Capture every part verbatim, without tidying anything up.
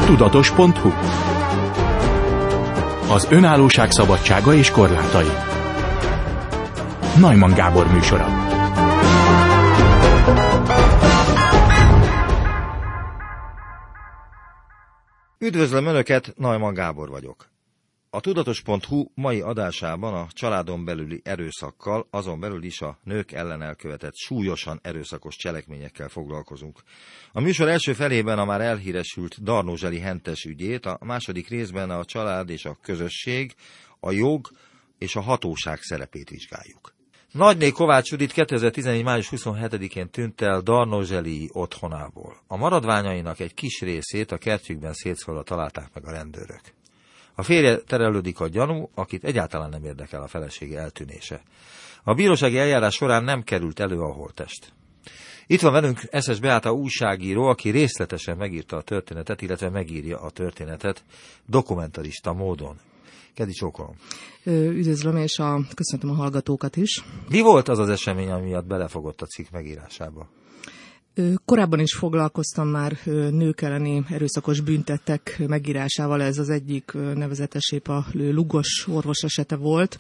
tudatos pont hu. Az önállóság szabadsága és korlátai. Neumann Gábor műsora. Üdvözlöm Önöket, Neumann Gábor vagyok. A tudatos pont hu mai adásában a családon belüli erőszakkal, azon belül is a nők ellen elkövetett súlyosan erőszakos cselekményekkel foglalkozunk. A műsor első felében a már elhíresült Darnózseli Hentes ügyét, a második részben a család és a közösség, a jog és a hatóság szerepét vizsgáljuk. Nagyné Kovács Judit kétezer-tizenegy. május huszonhetedikén tűnt el Darnózseli otthonából. A maradványainak egy kis részét a kertjükben szétszórva találták meg a rendőrök. A férje terelődik a gyanú, akit egyáltalán nem érdekel a felesége eltűnése. A bírósági eljárás során nem került elő a holttest. Itt van velünk Eszes Beáta újságíró, aki részletesen megírta a történetet, illetve megírja a történetet dokumentarista módon. Kedi csókolom. Üdvözlöm, és a, köszöntöm a hallgatókat is. Mi volt az az esemény, ami miatt belefogott a cikk megírásába? Korábban is foglalkoztam már nők elleni erőszakos bűntettek megírásával, ez az egyik nevezetes épp a Lugos orvos esete volt.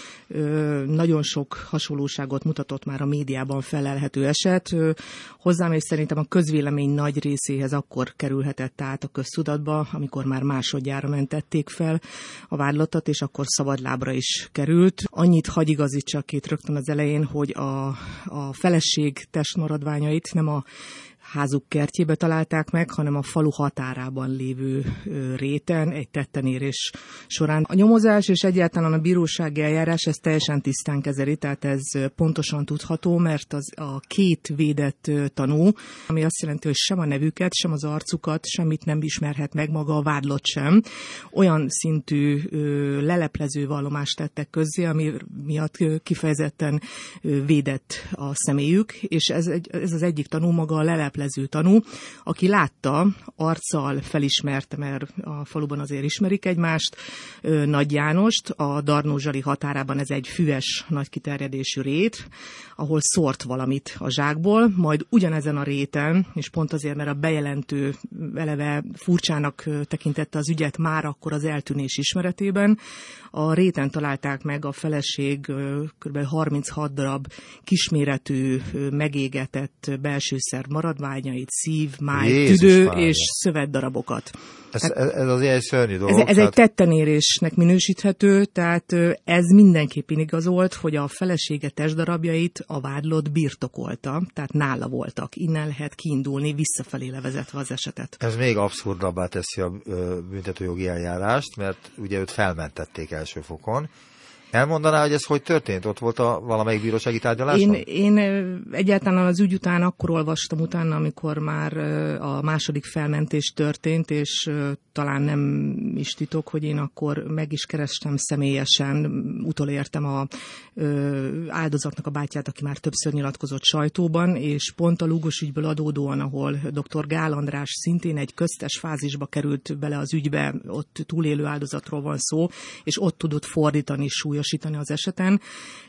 Nagyon sok hasonlóságot mutatott már a médiában felelhető eset. Hozzám és szerintem a közvélemény nagy részéhez akkor kerülhetett át a köztudatba, amikor már másodjára mentették fel a vádlottat, és akkor szabadlábra is került. Annyit hagy igazítsak itt rögtön az elején, hogy a, a feleség testmaradványait nem a házuk kertjébe találták meg, hanem a falu határában lévő réten, egy tettenérés során. A nyomozás és egyáltalán a bírósági eljárás ezt teljesen tisztán kezeli, tehát ez pontosan tudható, mert az a két védett tanú, ami azt jelenti, hogy sem a nevüket, sem az arcukat, semmit nem ismerhet meg maga a vádlott sem, olyan szintű leleplező vallomást tettek közzé, ami miatt kifejezetten védett a személyük, és ez, egy, ez az egyik tanú maga a leleplező tanú, aki látta, arccal felismerte, mert a faluban azért ismerik egymást, Nagy Jánost, a Darnózseli határában ez egy füves, nagy kiterjedésű rét, ahol szórt valamit a zsákból, majd ugyanezen a réten, és pont azért, mert a bejelentő eleve furcsának tekintette az ügyet már akkor az eltűnés ismeretében, a réten találták meg a feleség kb. harminchat darab kisméretű, megégetett belsőszerv maradványait, szív, máj, Jézus tüdő Mária. és szövetdarabokat. Ez, ez, ez az ilyen szörnyű dolog. Ez, ez tehát... egy tettenérésnek minősíthető, tehát ez mindenképpen igazolt, hogy a felesége testdarabjait a vádlott birtokolta, tehát nála voltak. Innen lehet kiindulni, visszafelé levezetve az esetet. Ez még abszurdabbá teszi a büntetőjogi eljárást, mert ugye őt felmentették első fokon. Elmondaná, hogy ez hogy történt? Ott volt a valamelyik bírósági tárgyaláson? Én, én egyáltalán az ügy után akkor olvastam utána, amikor már a második felmentés történt, és talán nem is titok, hogy én akkor meg is kerestem személyesen, utolértem a áldozatnak a bátyját, aki már többször nyilatkozott sajtóban, és pont a Lugos ügyből adódóan, ahol dr. Gál András szintén egy köztes fázisba került bele az ügybe, ott túlélő áldozatról van szó, és ott tudott fordítani súlyosítani az eseten.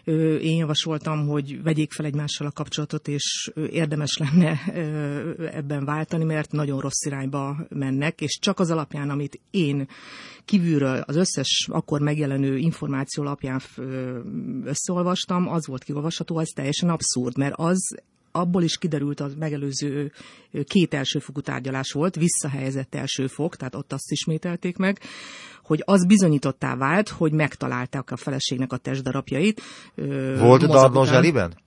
Én javasoltam, hogy vegyék fel egymással a kapcsolatot, és érdemes lenne ebben váltani, mert nagyon rossz irányba mennek, és csak az alapján, amit én kívülről az összes akkor megjelenő információ alapján összeolvastam, az volt kiolvasható, az teljesen abszurd, mert az abból is kiderült, a megelőző két elsőfokú tárgyalás volt, visszahelyezett elsőfok, tehát ott azt ismételték meg, hogy az bizonyítottá vált, hogy megtalálták a feleségnek a testdarabjait. Volt Darnózseliben?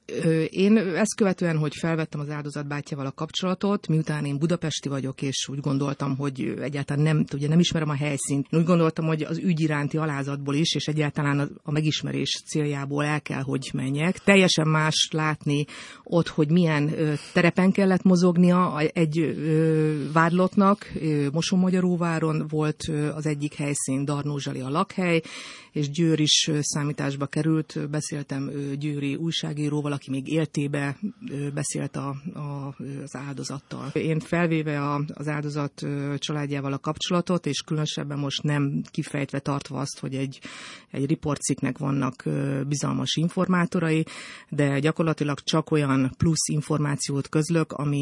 Én ezt követően, hogy felvettem az áldozat bátyjával a kapcsolatot, miután én budapesti vagyok, és úgy gondoltam, hogy egyáltalán nem, ugye nem ismerem a helyszínt, úgy gondoltam, hogy az ügy iránti alázatból is, és egyáltalán a megismerés céljából el kell, hogy menjek. Teljesen más látni ott, hogy milyen terepen kellett mozognia egy vádlottnak. Mosonmagyaróváron volt az egyik helyszín, Darnózseli a lakhely, és Győr is számításba került. Beszéltem győri újságíróval, aki még éltébe beszélt a, a, az áldozattal. Én felvéve a, az áldozat családjával a kapcsolatot, és különösebben most nem kifejtve tartva azt, hogy egy, egy riportcikknek vannak bizalmas informátorai, de gyakorlatilag csak olyan plusz információt közlök, ami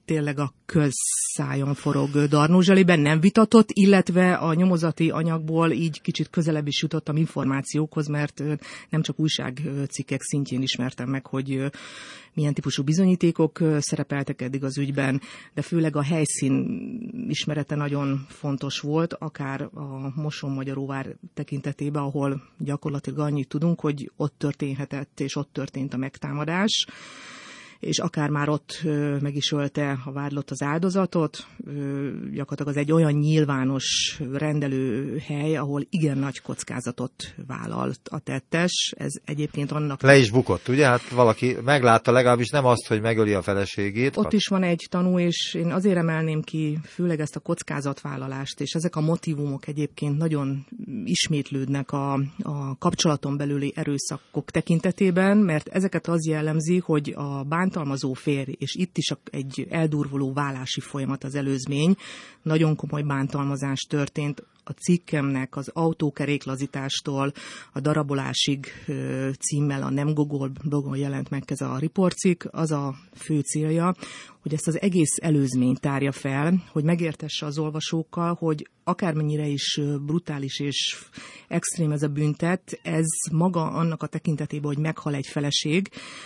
tényleg a közszájon forog Darnó Zseliben, nem vitatott, illetve a nyomozati anyagból így kicsit közelebb is jutottam információkhoz, mert nem csak újságcikkek szintjén ismertem meg, hogy milyen típusú bizonyítékok szerepeltek eddig az ügyben, de főleg a helyszín ismerete nagyon fontos volt, akár a Moson-Magyaróvár tekintetében, ahol gyakorlatilag annyit tudunk, hogy ott történhetett, és ott történt a megtámadás, és akár már ott meg is ölte a vádlott az áldozatot. Gyakorlatilag az egy olyan nyilvános rendelőhely, ahol igen nagy kockázatot vállalt a tettes. Ez egyébként annak... Le is bukott, ugye? Hát valaki meglátta legalábbis nem azt, hogy megöli a feleségét. Ott is van egy tanú, és én azért emelném ki főleg ezt a kockázatvállalást, és ezek a motívumok egyébként nagyon ismétlődnek a, a kapcsolaton belüli erőszakok tekintetében, mert ezeket az jellemzi, hogy a bántalmazó férj, és itt is egy eldurvuló válási folyamat az előzmény, nagyon komoly bántalmazás történt. A cikkemnek az autókeréklazítástól a darabolásig címmel a Nem Gogol blogon jelent meg ez a riportcikk, az a fő célja, hogy ezt az egész előzményt tárja fel, hogy megértesse az olvasókkal, hogy akármennyire is brutális és extrém ez a büntet, ez maga annak a tekintetében, hogy meghal egy feleség,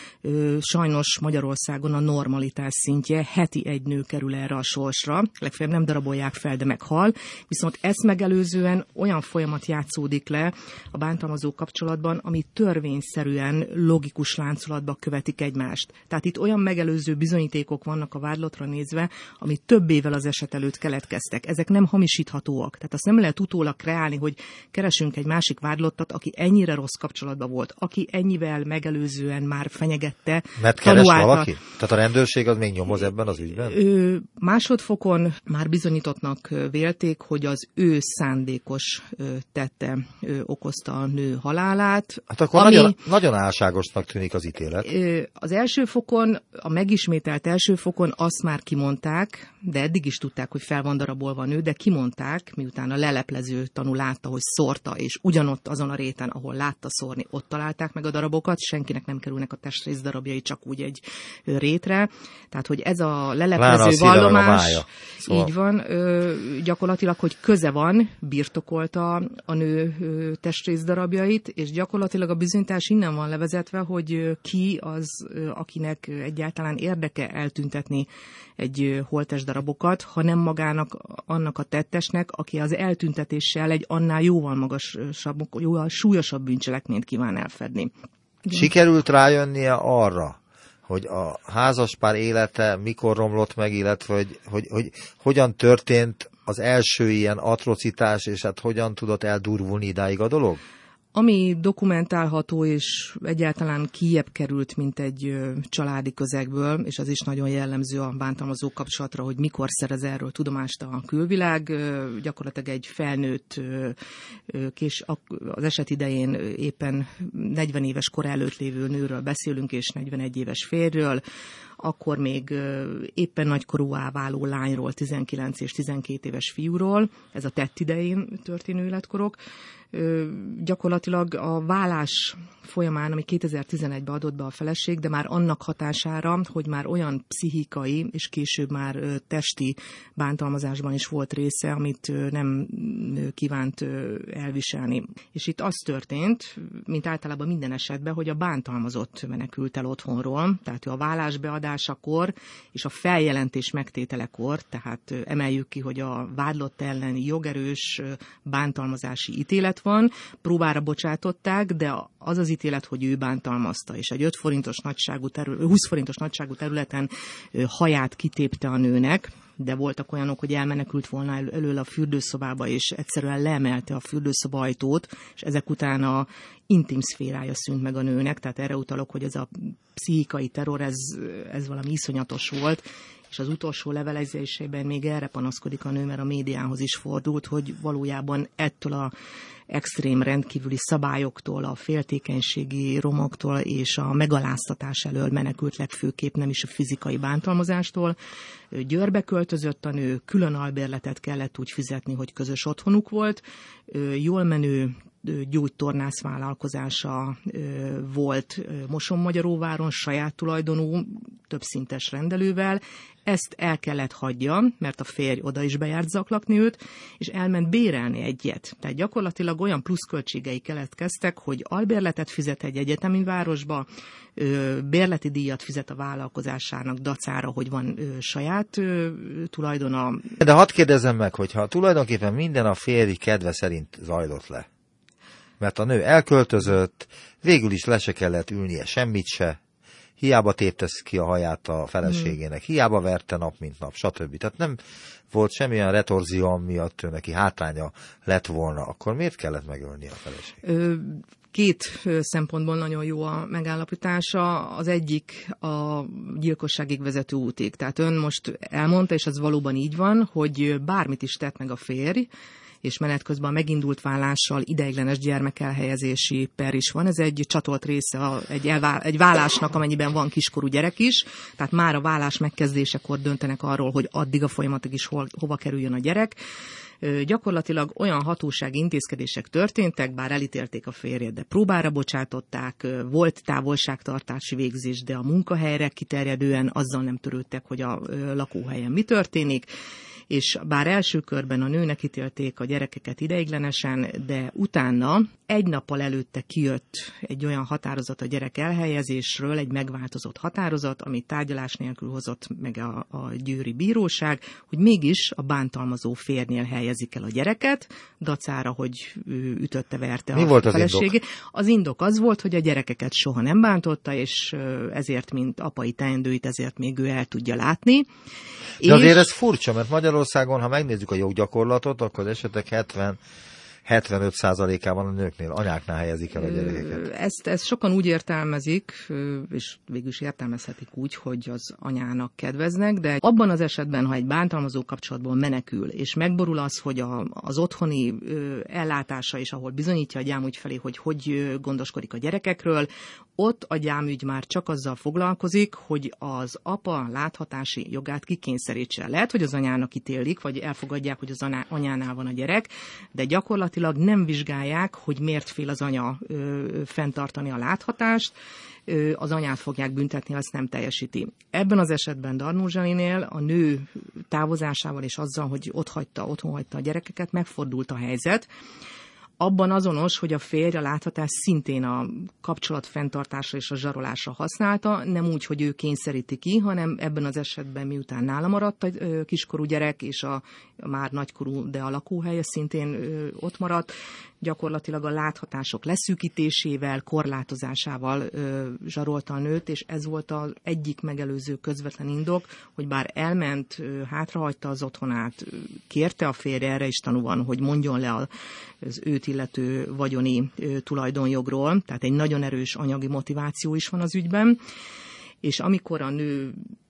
sajnos Magyarországon a normalitás szintje, heti egy nő kerül erre a sorsra, legfeljebb nem darabolják fel, de meghal, viszont ezt megelőzően olyan folyamat játszódik le a bántalmazó kapcsolatban, ami törvényszerűen logikus láncolatba követik egymást. Tehát itt olyan megelőző bizonyítékok vannak a vádlottra nézve, ami több évvel az eset előtt keletkeztek. Ezek nem hamisíthatóak. Tehát azt nem lehet utólag kreálni, hogy keresünk egy másik vádlottat, aki ennyire rossz kapcsolatban volt, aki ennyivel megelőzően már fenyegette. Mert keres valaki? Tehát a rendőrség az még nyomoz ebben az ügyben? Ö, másodfokon már bizonyítottnak vélték, hogy az ő szándékos tette ö, okozta a nő halálát. Hát akkor ami, nagyon, nagyon álságosnak tűnik az ítélet. Ö, az első fokon, a megismételt első fokon azt már kimondták, de eddig is tudták, hogy fel van darabolva a nő, de kimondták, miután a leleplező tanú látta, hogy szórta, és ugyanott azon a réten, ahol látta szórni, ott találták meg a darabokat, senkinek nem kerülnek a testrész darabjai csak úgy egy rétre. Tehát, hogy ez a leleplező vallomás, szóval. Így van, ö, gyakorlatilag, hogy köze van, birtokolta a nő ö, testrész darabjait, és gyakorlatilag a bizonyítás innen van levezetve, hogy ki az, ö, akinek egyáltalán érdeke eltüntetni egy holttest darabokat, hanem magának, annak a tettesnek, aki az eltüntetéssel egy annál jóval magasabb, jóval súlyosabb bűncselekményt kíván elfedni. Sikerült rájönnie arra, hogy a házaspár élete mikor romlott meg, illetve hogy, hogy, hogy hogyan történt az első ilyen atrocitás, és hát hogyan tudott eldurvulni idáig a dolog? Ami dokumentálható és egyáltalán kijebb került, mint egy családi közegből, és az is nagyon jellemző a bántalmazó kapcsolatra, hogy mikor szerez erről tudomást a külvilág. Gyakorlatilag egy felnőtt, kés az eset idején éppen negyven éves kor előtt lévő nőről beszélünk, és negyvenegy éves férjről, akkor még éppen nagykorúvá váló lányról, tizenkilenc és tizenkét éves fiúról, ez a tett idején történő életkorok. Gyakorlatilag a vállás folyamán, ami kétezer-tizenegyben adott be a feleség, de már annak hatására, hogy már olyan pszichikai és később már testi bántalmazásban is volt része, amit nem kívánt elviselni. És itt az történt, mint általában minden esetben, hogy a bántalmazott menekült el otthonról, tehát a vállás beadásakor és a feljelentés megtételekor, tehát emeljük ki, hogy a vádlott elleni jogerős bántalmazási ítélet van, próbára bocsátották, de az az ítélet, hogy ő bántalmazta, és egy öt forintos nagyságú terület, húsz forintos nagyságú területen haját kitépte a nőnek, de voltak olyanok, hogy elmenekült volna el, elől a fürdőszobába, és egyszerűen leemelte a fürdőszoba ajtót, és ezek után a intim szférája szűnt meg a nőnek, tehát erre utalok, hogy ez a pszichikai terror, ez, ez valami iszonyatos volt, és az utolsó levelezésében még erre panaszkodik a nő, mert a médiához is fordult, hogy valójában ettől a extrém rendkívüli szabályoktól, a féltékenységi romoktól és a megaláztatás elől menekült legfőképp, nem is a fizikai bántalmazástól. Győrbe költözött a nő, külön albérletet kellett úgy fizetni, hogy közös otthonuk volt. Jól menő gyógytornász vállalkozása volt Mosonmagyaróváron, saját tulajdonú, többszintes rendelővel. Ezt el kellett hagyja, mert a férj oda is bejárt zaklakni őt, és elment bérelni egyet. Tehát gyakorlatilag olyan pluszköltségei keletkeztek, hogy albérletet fizet egy egyetemi városba, bérleti díjat fizet a vállalkozásának dacára, hogy van saját tulajdona. De hadd kérdezzem meg, hogyha tulajdonképpen minden a férj kedve szerint zajlott le, mert a nő elköltözött, végül is le se kellett ülnie semmit se, hiába téptesz ki a haját a feleségének, hiába verte nap mint nap, stb. Tehát nem volt semmilyen retorzió, miatt ő neki hátránya lett volna, akkor miért kellett megölni a feleségét? Két szempontból nagyon jó a megállapítása. Az egyik a gyilkosságig vezető útig. Tehát ön most elmondta, és az valóban így van, hogy bármit is tett meg a férj, és menet közben a megindult vállással ideiglenes gyermekelhelyezési per is van. Ez egy csatolt része a, egy, elvá, egy vállásnak, amennyiben van kiskorú gyerek is. Tehát már a vállás megkezdésekor döntenek arról, hogy addig a folyamatig is hol, hova kerüljön a gyerek. Gyakorlatilag olyan hatósági intézkedések történtek, bár elítélték a férjet, de próbára bocsátották, volt távolságtartási végzés, de a munkahelyre kiterjedően azzal nem törődtek, hogy a lakóhelyen mi történik. És bár első körben a nőnek ítélték a gyerekeket ideiglenesen, de utána egy nappal előtte kijött egy olyan határozat a gyerek elhelyezésről, egy megváltozott határozat, amit tárgyalás nélkül hozott meg a, a győri bíróság, hogy mégis a bántalmazó férjnél helyezik el a gyereket, dacára, hogy ütötte, verte Mi a volt az feleségét. indok? Az indok az volt, hogy a gyerekeket soha nem bántotta, és ezért, mint apai teendőit, ezért még ő el tudja látni. De és... azért ez furcsa, mert Magyarországon, ha megnézzük a joggyakorlatot, akkor az esetek hetven-hetvenöt százalékában a nőknél, anyáknál helyezik el a gyerekeket. Ezt, ezt sokan úgy értelmezik, és végül is értelmezhetik úgy, hogy az anyának kedveznek, de abban az esetben, ha egy bántalmazó kapcsolatból menekül, és megborul az, hogy a, az otthoni ellátása is, ahol bizonyítja a gyámügy felé, hogy hogy gondoskodik a gyerekekről, ott a gyámügy már csak azzal foglalkozik, hogy az apa láthatási jogát kikényszerítse. Lehet, hogy az anyának ítélik, vagy elfogadják, hogy az anyánál van a gyerek, de gyakorlatilag nem vizsgálják, hogy miért fél az anya ö, fenntartani a láthatást, ö, az anyát fogják büntetni, azt nem teljesíti. Ebben az esetben Darnó Zsaninél a nő távozásával és azzal, hogy ott hagyta, otthon hagyta a gyerekeket, megfordult a helyzet. Abban azonos, hogy a férj a láthatás szintén a kapcsolat fenntartásra és a zsarolásra használta, nem úgy, hogy ő kényszeríti ki, hanem ebben az esetben miután nála maradt a kiskorú gyerek, és a, a már nagykorú, de a lakóhelye szintén ö, ott maradt, gyakorlatilag a láthatások leszűkítésével, korlátozásával ö, zsarolta a nőt, és ez volt az egyik megelőző közvetlen indok, hogy bár elment, ö, hátrahagyta az otthonát, ö, kérte a férje, erre is tanú van, hogy mondjon le az őt illető vagyoni ö, tulajdonjogról, tehát egy nagyon erős anyagi motiváció is van az ügyben, és amikor a nő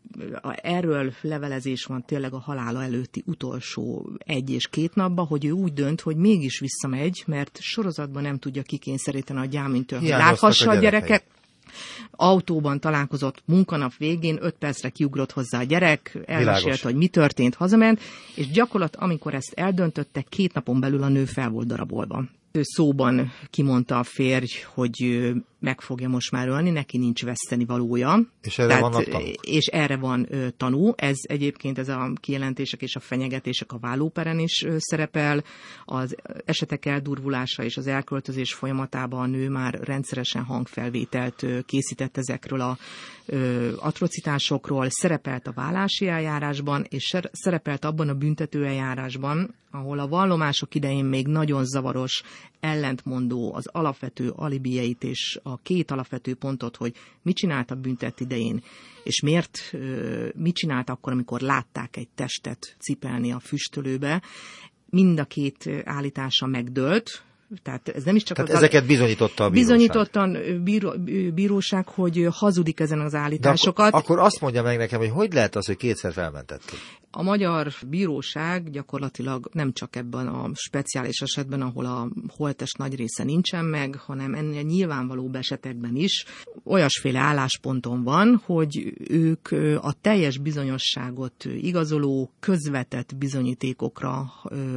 erről levelezés van tényleg a halála előtti utolsó egy és két napban, hogy ő úgy dönt, hogy mégis visszamegy, mert sorozatban nem tudja kikényszeríteni a gyámügytől, hogy láthassa a gyereket. Autóban találkozott munkanap végén, öt percre kiugrott hozzá a gyerek, elmesélte, hogy mi történt, hazament, és gyakorlat, amikor ezt eldöntötte, két napon belül a nő fel volt darabolva. Ő szóban kimondta a férj, hogy meg fogja most már ölni, neki nincs veszteni valója. És erre Tehát, vannak tanúk? És erre van ö, tanú. Ez egyébként ez a kijelentések és a fenyegetések a vállóperen is ö, szerepel. Az esetek eldurvulása és az elköltözés folyamatában a nő már rendszeresen hangfelvételt ö, készített ezekről a ö, atrocitásokról, szerepelt a vállási eljárásban, és szerepelt abban a büntető eljárásban, ahol a vallomások idején még nagyon zavaros, ellentmondó az alapvető alibijeit és a két alapvető pontot, hogy mit csinált a büntet idején, és miért, mit csinált akkor, amikor látták egy testet cipelni a füstölőbe. Mind a két állítása megdőlt, tehát ez nem is csak Tehát az ezeket bizonyította a bíróság. Bizonyítottan bíró, bíróság, hogy hazudik ezen az állításokat. Akkor, akkor azt mondja meg nekem, hogy hogy lehet az, hogy kétszer felmentették? A magyar bíróság gyakorlatilag nem csak ebben a speciális esetben, ahol a holttest nagy része nincsen meg, hanem ennél nyilvánvalóbb esetekben is olyasféle állásponton van, hogy ők a teljes bizonyosságot igazoló közvetett bizonyítékokra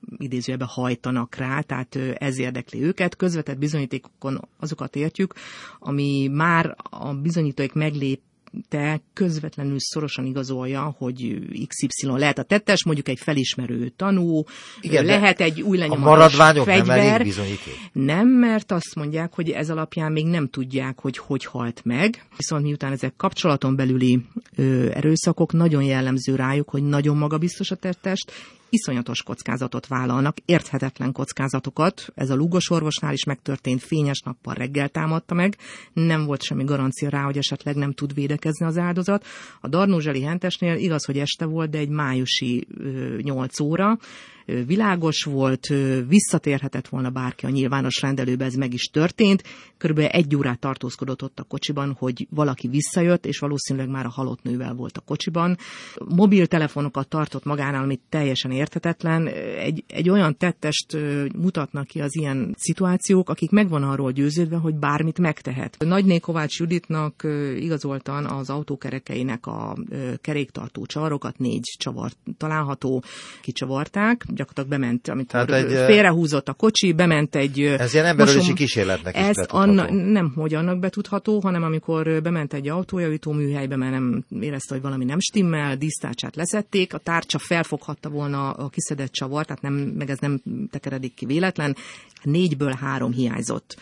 idézőjelben hajtanak rá, tehát ez érdekli őket. Közvetett bizonyítékokon azokat értjük, ami már a bizonyítóik meglép te közvetlenül szorosan igazolja, hogy iksz ipszilon lehet a tettes, mondjuk egy felismerő tanú, igen, lehet egy új lenyomatos fegyver. Nem elég bizonyíték? Nem, mert azt mondják, hogy ez alapján még nem tudják, hogy hogy halt meg. Viszont miután ezek kapcsolaton belüli ö, erőszakok, nagyon jellemző rájuk, hogy nagyon magabiztos a tettest, iszonyatos kockázatot vállalnak, érthetetlen kockázatokat. Ez a Lugos orvosnál is megtörtént, fényes nappal reggel támadta meg, nem volt semmi garancia rá, hogy esetleg nem tud védekezni az áldozat. A Darnózseli Hentesnél igaz, hogy este volt, de egy májusi nyolc óra, világos volt, visszatérhetett volna bárki a nyilvános rendelőbe, ez meg is történt. Körülbelül egy órát tartózkodott ott a kocsiban, hogy valaki visszajött, és valószínűleg már a halott nővel volt a kocsiban. Mobiltelefonokat tartott magánál, amit teljesen érthetetlen. Egy, egy olyan tettest mutatnak ki az ilyen szituációk, akik megvan arról győződve, hogy bármit megtehet. Nagyné Kovács Juditnak igazoltan az autókerekeinek a keréktartó csavarokat, négy csavar található, kicsavarták. Gyakorlatilag bement, amikor egy, félrehúzott a kocsi, bement egy... Ez ilyen emberölési kísérletnek is betudható. Anna, nem, hogy annak betudható, hanem amikor bement egy autójavító műhelybe, mert nem érezte, hogy valami nem stimmel, dísztárcsát leszették, a tárcsa felfoghatta volna a kiszedett csavar, tehát nem, meg ez nem tekeredik ki véletlen, négyből három hiányzott.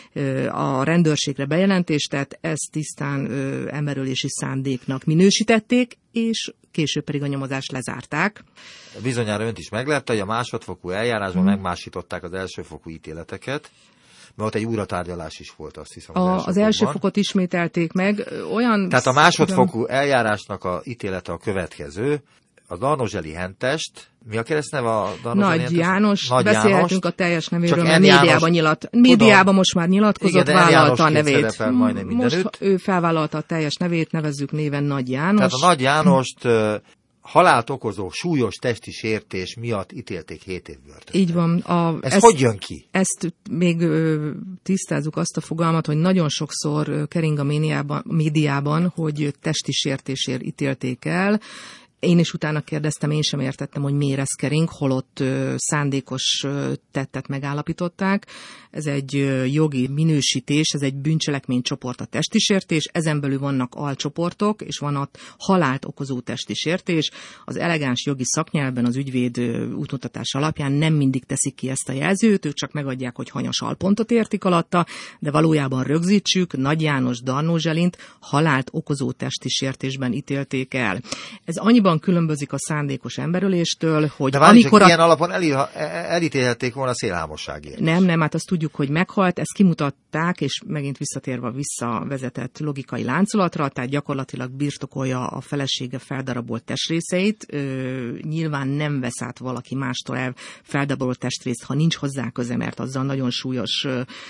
A rendőrségre bejelentést, tehát ezt tisztán emberölési szándéknak minősítették, és később pedig a nyomozást lezárták. Bizonyára önt is meglepte, hogy a másodfokú eljárásban hmm. megmásították az elsőfokú ítéleteket, mert ott egy újratárgyalás is volt, azt hiszem. Az, a, első, az első fokot ismételték meg. Olyan Tehát a másodfokú eljárásnak a ítélete a következő. A Darnózseli Hentest, mi a keresztneve a Darnózseli Nagy János, Nagy beszélhetünk Jánost, a teljes nevéről, mert médiában, nyilat, médiában most már nyilatkozott, igen, vállalta a nevét. Most ő felvállalta a teljes nevét, nevezzük néven Nagy János. Tehát a Nagy Jánost uh, halált okozó súlyos testi sértés miatt ítélték hét év börtönre. Így van. A, Ez ezt, hogy jön ki? Ezt még ö, tisztázzuk azt a fogalmat, hogy nagyon sokszor ö, kering a médiában, médiában, hogy testi sértésért ítélték el. Én is utána kérdeztem, én sem értettem, hogy miért ez kering, holott ö, szándékos ö, tettet megállapították. Ez egy ö, jogi minősítés, ez egy bűncselekménycsoport a testi sértés, ezen belül vannak alcsoportok, és van a halált okozó testi sértés. Az elegáns jogi szaknyelvben az ügyvéd ö, útmutatás alapján nem mindig teszik ki ezt a jelzőt, ők csak megadják, hogy hanyas alpontot értik alatta, de valójában rögzítsük, Nagy János Darnózselint halált okozó testi sértésben ítélték el. Ez annyiban különbözik a szándékos emberöléstől, hogy de amikor a... ilyen alapon el, elítélhették volna szélhámosságért. Nem, nem, hát azt tudjuk, hogy meghalt, ezt kimutatták, és megint visszatérve a visszavezetett logikai láncolatra, tehát gyakorlatilag birtokolja a felesége feldarabolt testrészeit, Ö, nyilván nem vesz át valaki mástól el feldarabolt testrészt, ha nincs hozzá köze, mert azzal nagyon súlyos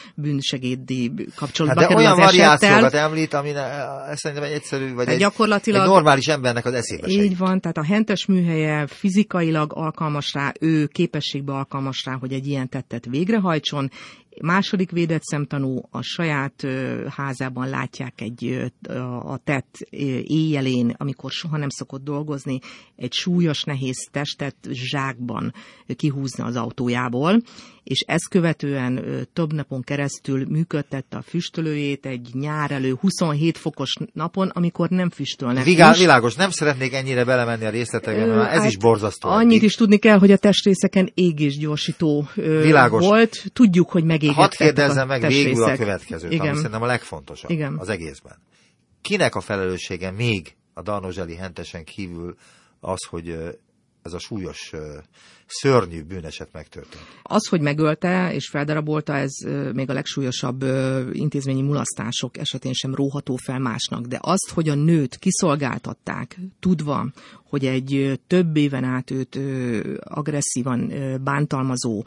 bűnsegédi kapcsolatba hát kerül az esettel. De olyan variációkat említ, ami ez szerintem egy egyszerű, vagy egy, gyakorlatilag... egy normális embernek az eszébe se. Így van. Tehát a Hentes műhelye fizikailag alkalmas rá, ő képességbe alkalmas rá, hogy egy ilyen tettet végrehajtson. Második védett szemtanú a saját ö, házában látják egy ö, a tett éjjelén, amikor soha nem szokott dolgozni, egy súlyos, nehéz testet zsákban kihúzni az autójából, és ezt követően ö, több napon keresztül működtette a füstölőjét egy nyár elő huszonhét fokos napon, amikor nem füstölnek. Vigál, világos, nem szeretnék ennyire belemenni a részletekbe, mert ez hát is borzasztó. Annyit eddig. Is tudni kell, hogy a testrészeken égésgyorsító ö, volt. Tudjuk, hogy meg Hadd kérdezzem meg végül a következőt, ami szerintem a legfontosabb Igen. az egészben. Kinek a felelőssége még a Darnózseli Hentesen kívül az, hogy ez a súlyos, szörnyű bűneset megtörtént? Az, hogy megölte és feldarabolta, ez még a legsúlyosabb intézményi mulasztások esetén sem róható fel másnak. De azt, hogy a nőt kiszolgáltatták, tudva, hogy egy több éven át őt agresszívan bántalmazó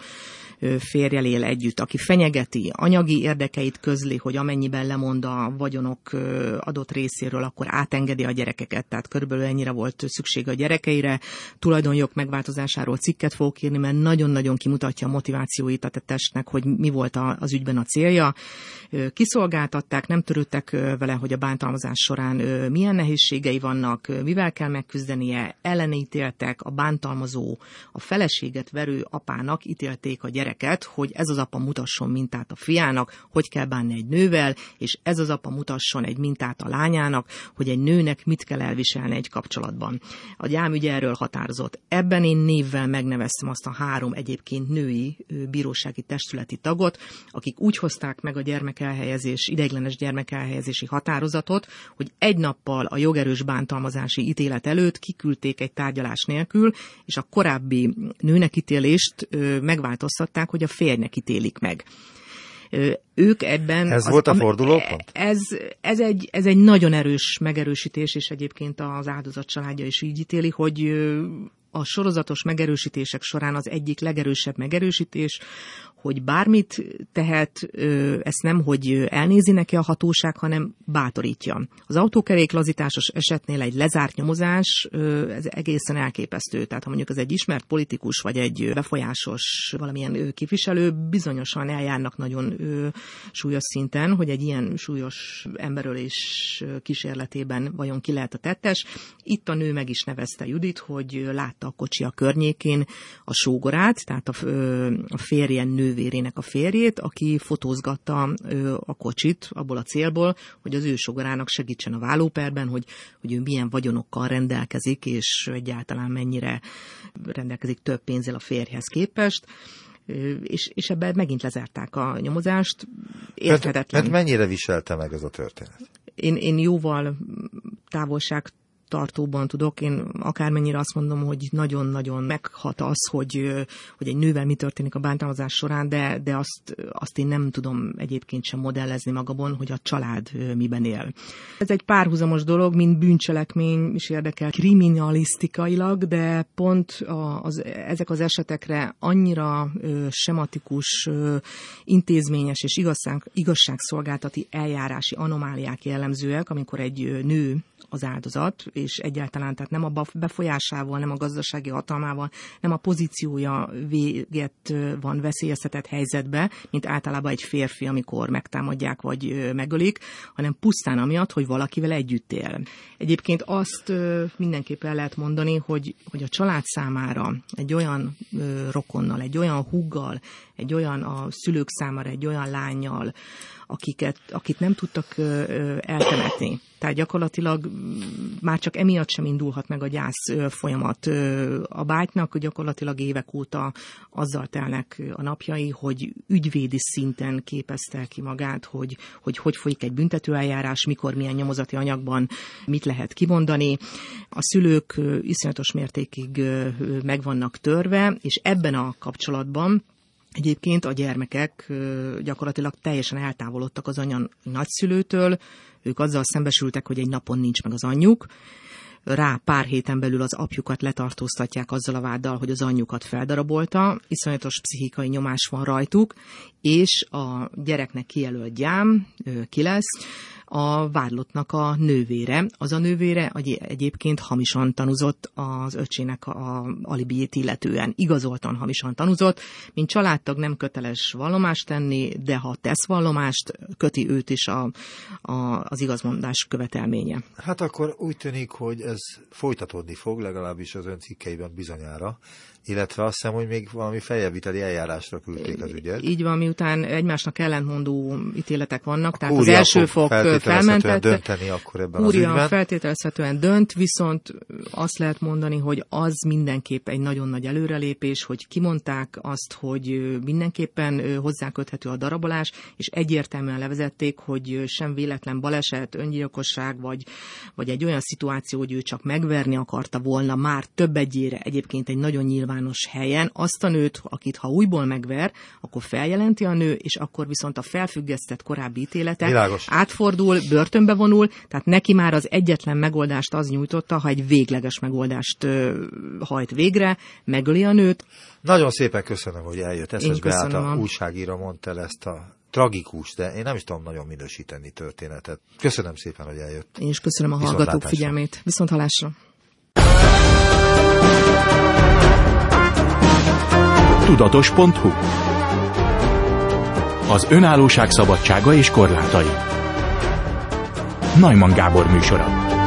férjel él együtt, aki fenyegeti, anyagi érdekeit közli, hogy amennyiben lemond a vagyonok adott részéről, akkor átengedi a gyerekeket, tehát körülbelül ennyire volt szükség a gyerekeire. Tulajdonjog megváltozásáról cikket fogok írni, mert nagyon-nagyon kimutatja a motivációit a tettesnek, hogy mi volt az ügyben a célja. Kiszolgáltatták, nem törődtek vele, hogy a bántalmazás során milyen nehézségei vannak, mivel kell megküzdenie, törvénye, ellene ítéltek, a bántalmazó, a feleséget verő apának ítélték a gyereket, hogy ez az apa mutasson mintát a fiának, hogy kell bánni egy nővel, és ez az apa mutasson egy mintát a lányának, hogy egy nőnek mit kell elviselni egy kapcsolatban. A gyámügy erről határozott. Ebben én névvel megneveztem azt a három egyébként női bírósági testületi tagot, akik úgy hozták meg a gyermekelhelyezés, ideiglenes gyermekelhelyezési határozatot, hogy egy nappal a jogerős bántalmazási ítélet előtt kiküldték egy tárgyalás nélkül, és a korábbi nőnek ítélést megváltoztatták, hogy a férjnek ítélik meg. Ők ebben... Ez az, volt a fordulópont? Ez, ez, egy, ez egy nagyon erős megerősítés, és egyébként az áldozat családja is így ítéli, hogy a sorozatos megerősítések során az egyik legerősebb megerősítés, hogy bármit tehet, ezt nem, hogy elnézi neki a hatóság, hanem bátorítja. Az autókerék lazításos esetnél egy lezárt nyomozás, ez egészen elképesztő. Tehát ha mondjuk ez egy ismert politikus, vagy egy befolyásos valamilyen képviselő, bizonyosan eljárnak nagyon súlyos szinten, hogy egy ilyen súlyos emberölés kísérletében vajon ki lehet a tettes. Itt a nő meg is nevezte Judit, hogy látta a kocsi a környékén a sógorát, tehát a férjen nővérének a férjét, aki fotózgatta a kocsit abból a célból, hogy az ő sógorának segítsen a vállóperben, hogy, hogy ő milyen vagyonokkal rendelkezik, és egyáltalán mennyire rendelkezik több pénzzel a férjhez képest. És, és ebben megint lezárták a nyomozást. Érthetetlen. Mert, mert mennyire viselte meg ez a történet? Én, én jóval távolság tartóban tudok, én akármennyire azt mondom, hogy nagyon-nagyon meghat az, hogy, hogy egy nővel mi történik a bántalmazás során, de, de azt, azt én nem tudom egyébként sem modellezni magamon, hogy a család miben él. Ez egy párhuzamos dolog, mint bűncselekmény is érdekel kriminalisztikailag, de pont a, az, ezek az esetekre annyira ö, sematikus, ö, intézményes és igazság, igazságszolgáltati eljárási anomáliák jellemzőek, amikor egy ö, nő az áldozat, és egyáltalán tehát nem a befolyásával, nem a gazdasági hatalmával, nem a pozíciója véget van veszélyeztetett helyzetbe, mint általában egy férfi, amikor megtámadják vagy megölik, hanem pusztán amiatt, hogy valakivel együtt él. Egyébként azt mindenképpen el lehet mondani, hogy, hogy a család számára egy olyan rokonnal, egy olyan húggal, egy olyan a szülők számára egy olyan lánnyal, akiket, akit nem tudtak eltemetni. Tehát gyakorlatilag már csak emiatt sem indulhat meg a gyász folyamat a bátynak, hogy gyakorlatilag évek óta azzal telnek a napjai, hogy ügyvédi szinten képezte ki magát, hogy, hogy hogy folyik egy büntetőeljárás, mikor, milyen nyomozati anyagban mit lehet kimondani. A szülők iszonyatos mértékig meg vannak törve, és ebben a kapcsolatban egyébként a gyermekek gyakorlatilag teljesen eltávolodtak az anya nagyszülőtől, ők azzal szembesültek, hogy egy napon nincs meg az anyjuk, rá pár héten belül az apjukat letartóztatják azzal a váddal, hogy az anyjukat feldarabolta, iszonyatos pszichikai nyomás van rajtuk, és a gyereknek kijelölt gyám, ki lesz, a vádlottnak a nővére. Az a nővére egyébként hamisan tanúzott az öcsének a alibijét illetően. Igazoltan hamisan tanúzott, mint családtag nem köteles vallomást tenni, de ha tesz vallomást, köti őt is a, a, az igazmondás követelménye. Hát akkor úgy tűnik, hogy ez folytatódni fog, legalábbis az ön cikkeiben bizonyára, illetve azt hiszem, hogy még valami feljebbviteli eljárásra küldték az ügyet. Így van, miután egymásnak ellentmondó ítéletek vannak, tehát Kúria az első fok felmentett. Dönteni akkor ebben Kúria az ügyben. feltételezhetően dönt, viszont azt lehet mondani, hogy az mindenképp egy nagyon nagy előrelépés, hogy kimondták azt, hogy mindenképpen hozzáköthető a darabolás, és egyértelműen levezették, hogy sem véletlen baleset, öngyilkosság, vagy, vagy egy olyan szituáció, hogy ő csak megverni akarta volna már több egyére, egyébként egy nagyon nyilvános helyen azt a nőt, akit ha újból megver, akkor feljelenti a nő, és akkor viszont a felfüggesztett korábbi ítéletek Világos. átfordul, börtönbe vonul, tehát neki már az egyetlen megoldást az nyújtotta, ha egy végleges megoldást ö, hajt végre, megöli a nőt. Nagyon szépen köszönöm, hogy eljött. Eszes Beáta a... újságíró mondta el ezt a tragikus, de én nem is tudom nagyon minősíteni történetet. Köszönöm szépen, hogy eljött. Én is köszönöm a hallgatók figyelmét. Viszont hallásra. tudatos pont hu. Az önállóság szabadsága és korlátai. Neumann Gábor műsora.